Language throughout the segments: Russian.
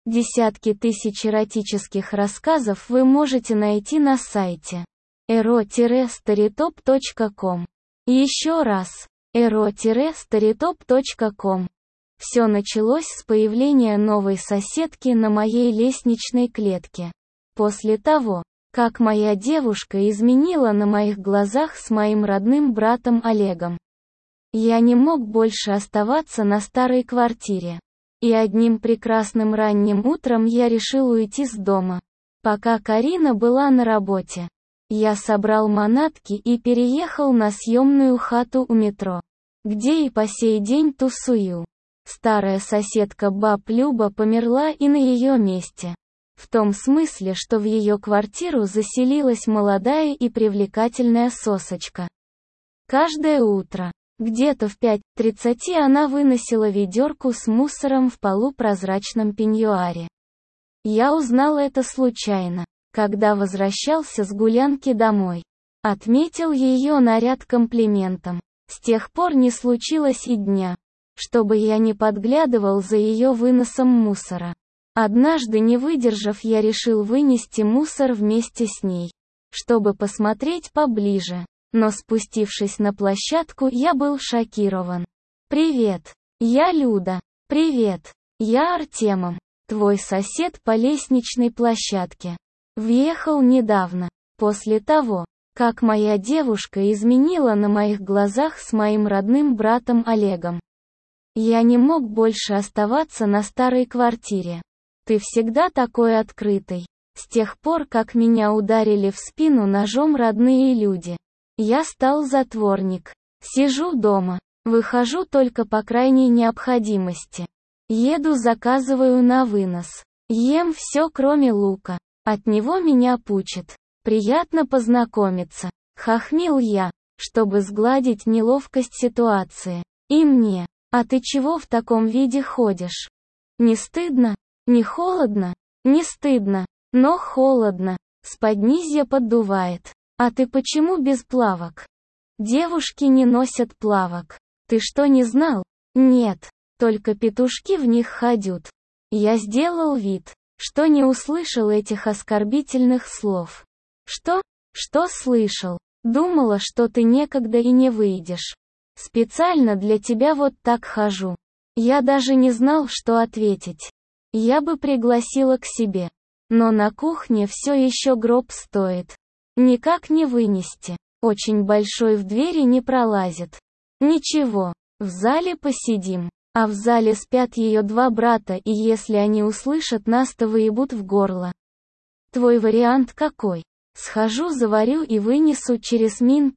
Десятки тысяч эротических рассказов вы можете найти на сайте ero-storytop.com. Еще раз, ero-storytop.com. Все началось с появления новой соседки на моей лестничной клетке. После того, как моя девушка изменила на моих глазах с моим родным братом Олегом. Я не мог больше оставаться на старой квартире. И одним прекрасным ранним утром я решил уйти с дома. Пока Карина была на работе, я собрал манатки и переехал на съемную хату у метро, где и по сей день тусую. Старая соседка баб Люба померла, и на ее месте. В том смысле, что в ее квартиру заселилась молодая и привлекательная сосочка. Каждое утро, где-то в 5:30 она выносила ведерку с мусором в полупрозрачном пеньюаре. Я узнал это случайно, когда возвращался с гулянки домой. Отметил ее наряд комплиментом. С тех пор не случилось и дня, чтобы я не подглядывал за ее выносом мусора. Однажды, не выдержав, я решил вынести мусор вместе с ней, чтобы посмотреть поближе. Но спустившись на площадку, я был шокирован. «Привет, я Люда. Привет, я Артемом, твой сосед по лестничной площадке. Въехал недавно, после того, как моя девушка изменила на моих глазах с моим родным братом Олегом. Я не мог больше оставаться на старой квартире. Ты всегда такой открытый. С тех пор, как меня ударили в спину ножом родные люди, я стал затворник. Сижу дома, выхожу только по крайней необходимости. Еду, заказываю на вынос. Ем все, кроме лука. От него меня пучит. Приятно познакомиться. Хохмил я, чтобы сгладить неловкость ситуации. И мне. А ты чего в таком виде ходишь? Не стыдно? Не холодно? Не стыдно, но холодно. С поднизья поддувает. А ты почему без плавок? Девушки не носят плавок. Ты что, не знал? Нет, только петушки в них ходят. Я сделал вид, что не услышал этих оскорбительных слов. Что? Что слышал? Думала, что ты некогда и не выйдешь. Специально для тебя вот так хожу. Я даже не знал, что ответить. Я бы пригласила к себе. Но на кухне все еще гроб стоит. Никак не вынести. Очень большой, в двери не пролазит. Ничего, в зале посидим. А в зале спят ее два брата, и если они услышат нас, то выебут в горло. Твой вариант какой? Схожу, заварю и вынесу через мин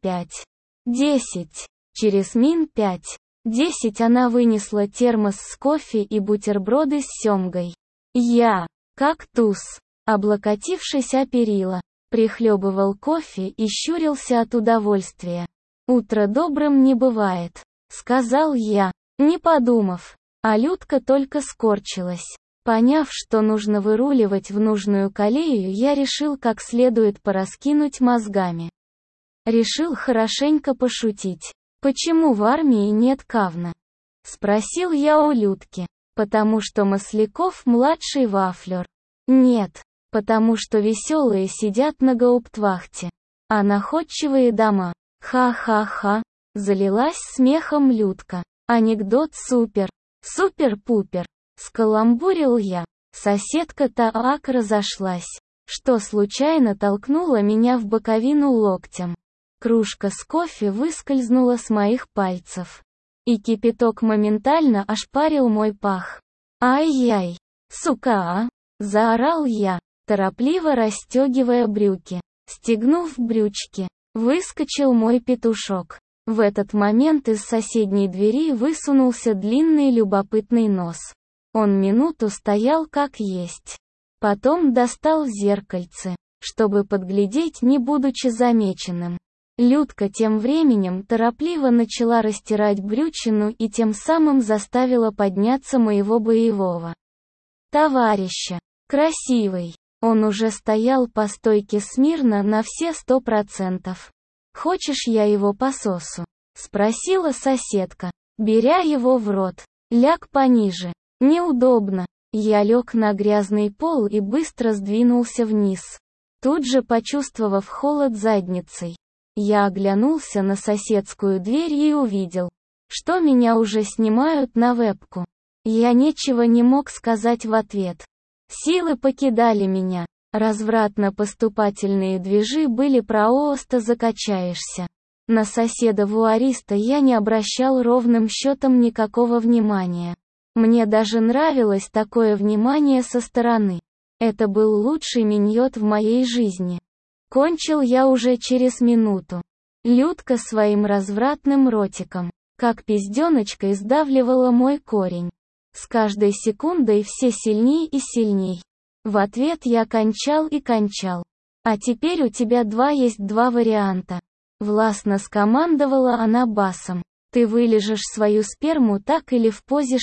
5-10. Через мин 5-10 она вынесла термос с кофе и бутерброды с семгой. Я, как туз, облокотившись о перила, прихлебывал кофе и щурился от удовольствия. «Утро добрым не бывает», — сказал я, не подумав. А Людка только скорчилась. Поняв, что нужно выруливать в нужную колею, я решил как следует пораскинуть мозгами. Решил хорошенько пошутить. «Почему в армии нет кавна?» — спросил я у Людки. «Потому что Масляков младший вафлер». «Нет, потому что веселые сидят на гауптвахте, а находчивые дома». «Ха-ха-ха», — залилась смехом Людка. «Анекдот супер, супер-пупер», — скаламбурил я. Соседка так разошлась, что случайно толкнула меня в боковину локтем. Кружка с кофе выскользнула с моих пальцев, и кипяток моментально ошпарил мой пах. «Ай-яй, сука, а!» — заорал я, торопливо расстегивая брюки. Стегнув брючки, выскочил мой петушок. В этот момент из соседней двери высунулся длинный любопытный нос. Он минуту стоял как есть. Потом достал зеркальце, чтобы подглядеть, не будучи замеченным. Людка тем временем торопливо начала растирать брючину и тем самым заставила подняться моего боевого товарища. Красивый. Он уже стоял по стойке смирно на все 100%. «Хочешь, я его пососу?» — спросила соседка, беря его в рот. «Ляг пониже. Неудобно». Я лег на грязный пол и быстро сдвинулся вниз, тут же почувствовав холод задницей. Я оглянулся на соседскую дверь и увидел, что меня уже снимают на вебку. Я ничего не мог сказать в ответ. Силы покидали меня. Развратно-поступательные движи были просто закачаешься. На соседа-вуариста я не обращал ровным счетом никакого внимания. Мне даже нравилось такое внимание со стороны. Это был лучший миньот в моей жизни. Кончил я уже через минуту. Людка своим развратным ротиком, как пизденочкой, сдавливала мой корень. С каждой секундой все сильней и сильней. В ответ я кончал и кончал. А теперь у тебя есть два варианта. Властно скомандовала она басом. Ты вылежешь свою сперму так или в позе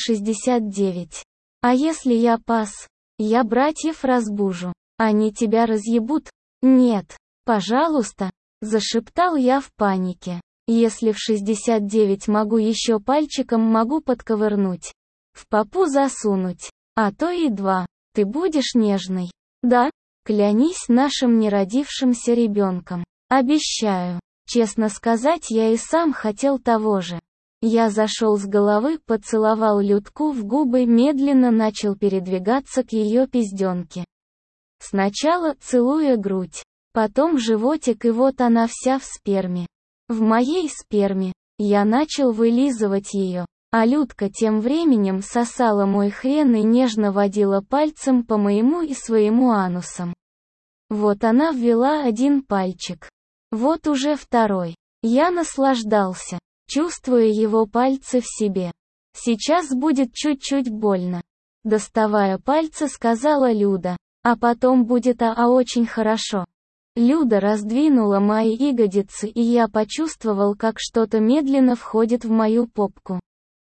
69. А если я пас? Я братьев разбужу. Они тебя разъебут? Нет. Пожалуйста. Зашептал я в панике. Если в 69 могу, еще пальчиком могу подковырнуть. В попу засунуть. А то и 2. Ты будешь нежной? Да? Клянись нашим неродившимся ребенком. Обещаю. Честно сказать, я и сам хотел того же. Я зашел с головы, поцеловал Людку в губы, медленно начал передвигаться к ее пизденке. Сначала целуя грудь, потом животик, и вот она вся в сперме. В моей сперме. Я начал вылизывать ее, а Людка тем временем сосала мой хрен и нежно водила пальцем по моему и своему анусам. Вот она ввела один пальчик. Вот уже второй. Я наслаждался, чувствуя его пальцы в себе. Сейчас будет чуть-чуть больно. Доставая пальцы, сказала Люда. А потом будет очень хорошо. Люда раздвинула мои ягодицы, и я почувствовал, как что-то медленно входит в мою попку.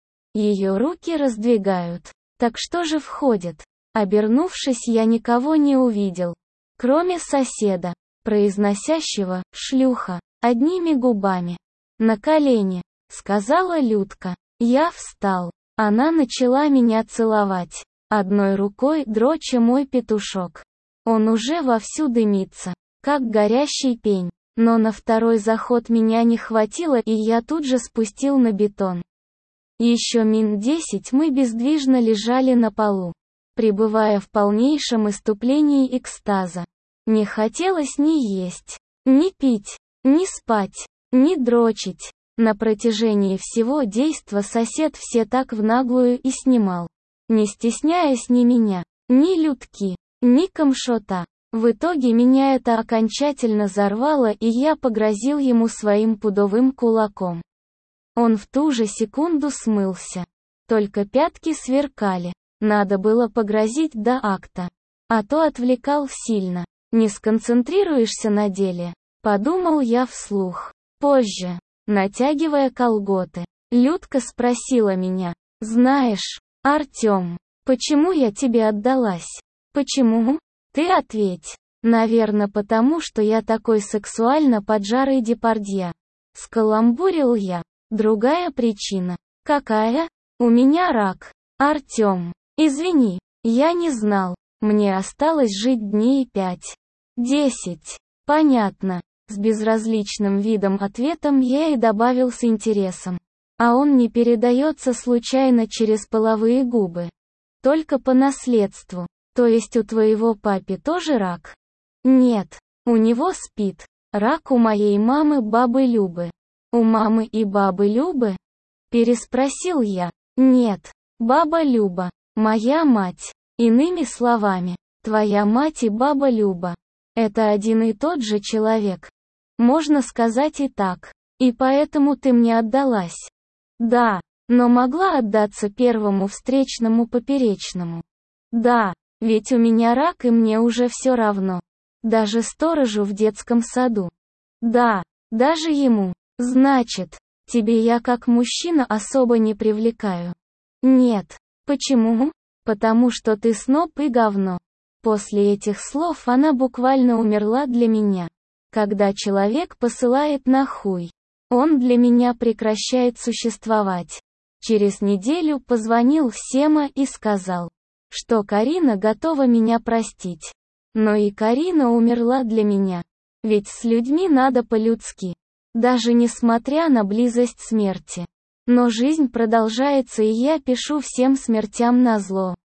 Ее руки раздвигают. Так что же входит? Обернувшись, я никого не увидел, кроме соседа, произносящего «шлюха» одними губами. «На колени», — сказала Людка. Я встал. Она начала меня целовать, одной рукой дроча мой петушок. Он уже вовсю дымится, как горящий пень. Но на второй заход меня не хватило, и я тут же спустил на бетон. Еще минут 10 мы бездвижно лежали на полу, пребывая в полнейшем иступлении экстаза. Не хотелось ни есть, ни пить, ни спать, ни дрочить. На протяжении всего действа сосед все так в наглую и снимал, не стесняясь ни меня, ни Людки, ни камшота. В итоге меня это окончательно взорвало, и я погрозил ему своим пудовым кулаком. Он в ту же секунду смылся. Только пятки сверкали. Надо было погрозить до акта. А то отвлекал сильно. Не сконцентрируешься на деле. Подумал я вслух. Позже, натягивая колготы, Людка спросила меня. Знаешь, Артём, почему я тебе отдалась? Почему? Ты ответь. Наверно, потому что я такой сексуально поджарый Депардье. Скаламбурил я. Другая причина. Какая? У меня рак. Артём, извини, я не знал. Мне осталось жить дней 5. 10. Понятно. С безразличным видом ответом я и добавил с интересом. А он не передается случайно через половые губы. Только по наследству. То есть у твоего папи тоже рак? Нет. У него СПИД. Рак у моей мамы, бабы Любы. У мамы и бабы Любы? Переспросил я. Нет. Баба Люба. Моя мать. Иными словами, твоя мать и баба Люба. Это один и тот же человек. Можно сказать и так. И поэтому ты мне отдалась. Да, но могла отдаться первому встречному поперечному. Да, ведь у меня рак, и мне уже все равно. Даже сторожу в детском саду. Да, даже ему. Значит, тебе я как мужчина особо не привлекаю. Нет. Почему? Потому что ты сноб и говно. После этих слов она буквально умерла для меня. Когда человек посылает на хуй, он для меня прекращает существовать. Через неделю позвонил Сема и сказал. что Карина готова меня простить. Но и Карина умерла для меня. Ведь с людьми надо по-людски. Даже несмотря на близость смерти. Но жизнь продолжается, и я пишу всем смертям назло.